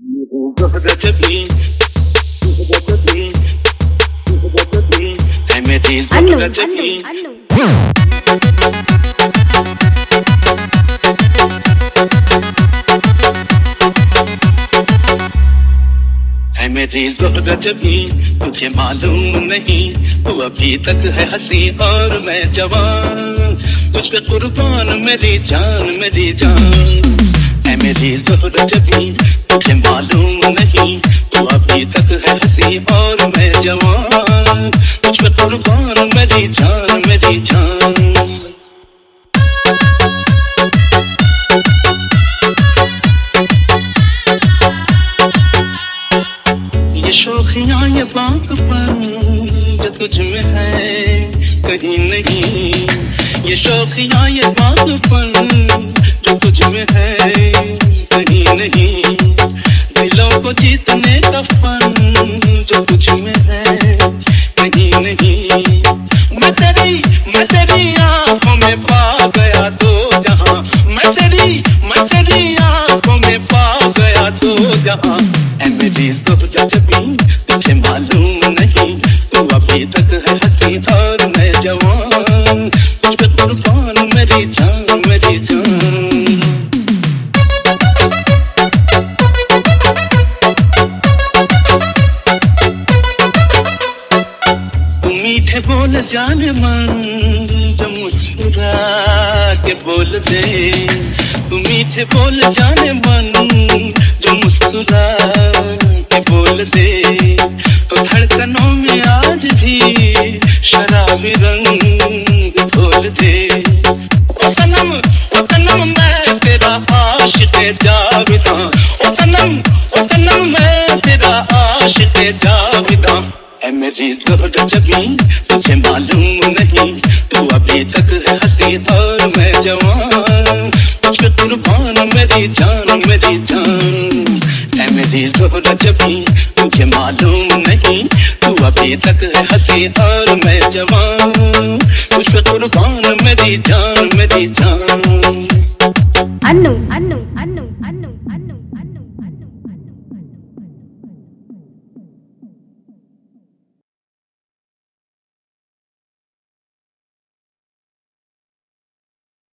है मेरी ज़ोहरत भी तुझे मालूम नहीं, तू अभी तक है हंसी और मैं जवान, तुझ पे कुर्बान मेरी जान मेरी जान। है मेरी ज़ोहरत भी तुझे मालूम नहीं, तू अभी तक है हंसी और मैं जवान, तुझ पे कुर्बान मेरी जान मेरी जान। ये शौखियाँ ये बातपन जो तुझ में है कहीं नहीं, ये शौखियाँ ये बातपन जो तुझ में है कहीं नहीं, दिलों को जीतने का फन जो तुझ में है कहीं नहीं। मैं तेरी आँखों में पा गया तो जहाँ, मैं तेरी आँखों में पा गया तो जहाँ। है मेरी ज़ोहरत भी तुझे मालूम नहीं, तू अभी तक है हंसी और मैं जवान, तुझ पे कुर्बान मेरी जान मेरी जान। तू मीठे बोल जाने मन जो मुस्कुरा के बोल दे, तू मीठे बोल जाने मन जो मुस्कुरा के बोल दे, तो धड़कनों में आज भी शराबी रंग घोल दे। ओ सनम मैं तेरा आशिक़ जाविदा, ओ सनम मैं तेरा आशिक़ जाविदा। है मेरी ज़ोहरत भी तुझे मालूम नहीं, तू अभी तक है हंसी और मैं जवान, तुझ पे कुर्बान मेरी जान मेरी जान। है मेरी ज़ोहरत भी तुझे मालूम नहीं, तू अभी तक है हंसी और मैं जवान, तुझ पे कुर्बान मेरी जान मेरी जान। अन्नू